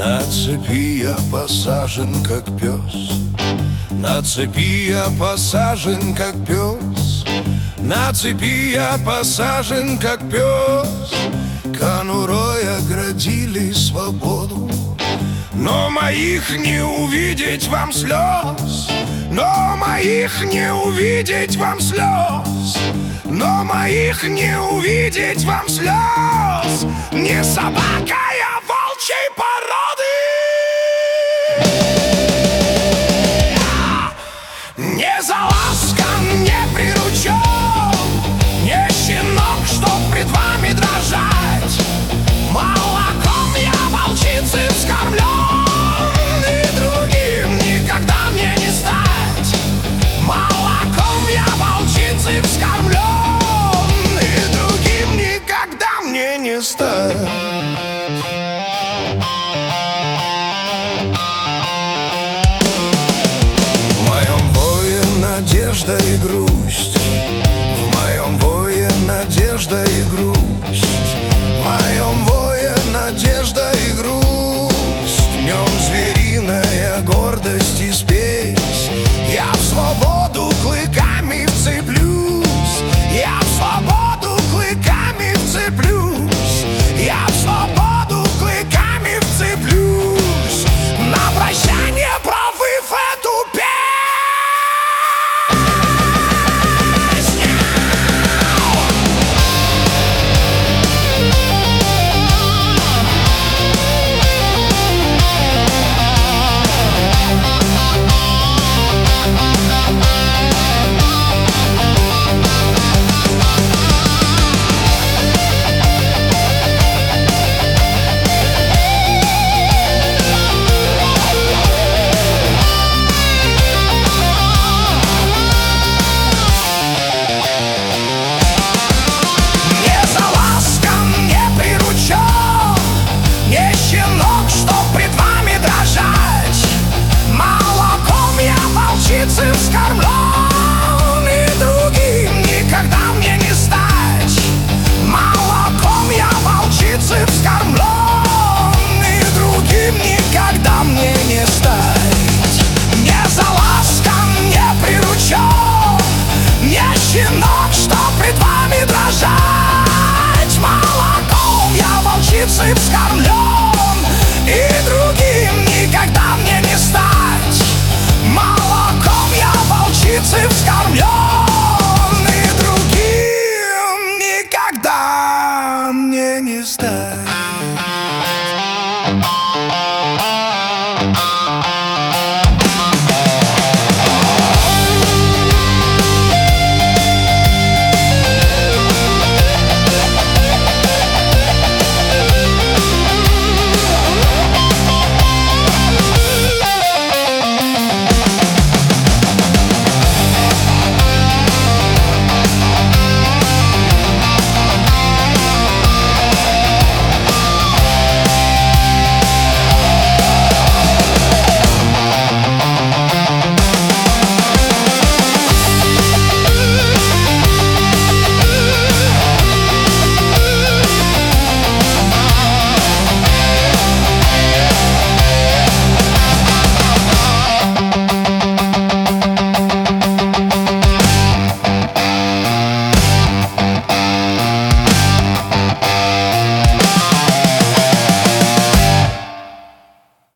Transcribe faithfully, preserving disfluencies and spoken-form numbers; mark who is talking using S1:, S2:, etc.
S1: На цепи я посажен, как пес. На цепи я посажен, как пес. На цепи я посажен, как пес. Конурой оградили свободу, но моих не увидеть вам слез. Но моих не увидеть вам слез. Но моих не увидеть вам слез. Не собака я волчьей породы, не за ласком, не приручен, не щенок, чтоб пред вами дрожать. Молоком я волчицы вскормлен, и другим никогда мне не стать. Молоком я волчицы вскормлен, и другим никогда мне не стать. Надежда и грусть, в моем вое надежда и грусть, в моем вое надежда и грусть. В нем звериная гордость и спесь. Я в свободу клыками вцеплюсь, я в свободу клыками вцеплюсь, я в свободу клыками вцеплюсь. На прощание провыв эту песнь. Вскормлен, и другим никогда мне не стать. Молоком я волчицы вскормлен, и другим никогда мне не стать. Не за ласком, не приручен, не щенок, что пред вами дрожать. Молоком я волчицы вскормлен, и другим никогда мне не стать. Молоком я волчицы вскормлен, и другим никогда мне не стать.